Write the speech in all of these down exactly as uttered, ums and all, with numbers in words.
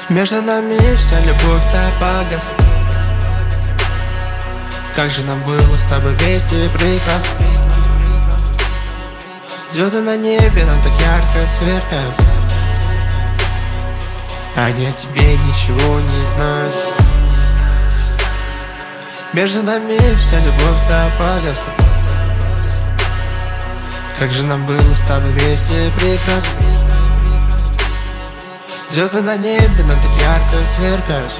Между нами вся любовь-то погасла. Как же нам было с тобой вместе прекрасно. Звезды на небе нам так ярко сверкают. Они о тебе ничего не знают. Между нами вся любовь-то погасла. Как же нам было с тобой вместе прекрасно. Звезды на небе нам так ярко сверкают.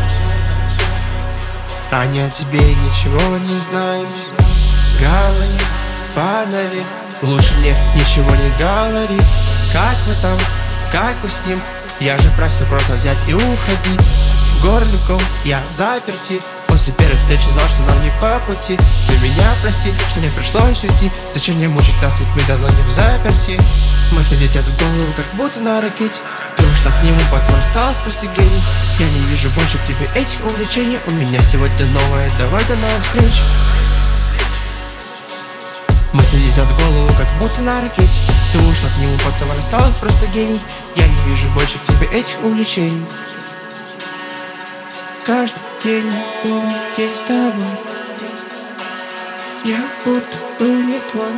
Они о тебе ничего не знают. Говори, фонари, лучше мне ничего не говори. Как вы там, как вы с ним? Я же просил просто взять и уходить. В городе ком, я в заперти. После первой встречи знал, что нам не по пути. Ты меня прости, что мне пришлось уйти. Зачем мне мучить нас, ведь мы давно не в заперти. Мысли летят в голову, как будто на ракете. Ты ушла к нему, потом стала просто гений. Я не вижу больше к тебе этих увлечений. У меня сегодня новое, давай до новых встреч. Мысли летят в голову, как будто на ракете. Ты ушла к нему, потом рассталась просто гений. Я не вижу больше к тебе этих увлечений. Каждый день я помню день с тобой. Я будто бы не твой.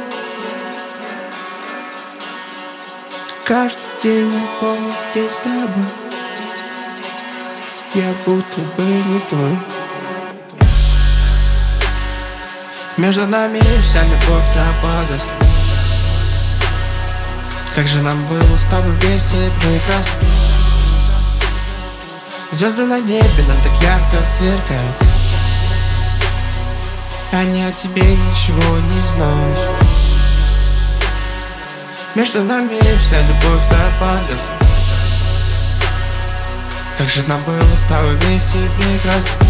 Каждый день я помню день с тобой. Я будто бы не твой. Между нами вся любовь-то погасла. Как же нам было с тобой вместе прекрасно. Звезды на небе нам так ярко сверкают. Они о тебе ничего не знают. Между нами вся любовь-то погасла. Как же нам было с тобой вместе прекрасно.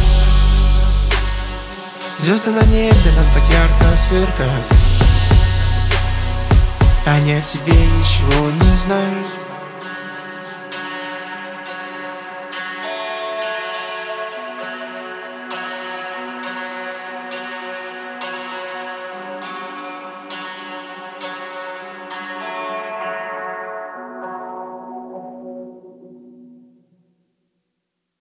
Звезды на небе нам так ярко сверкают. Они о тебе ничего не знают.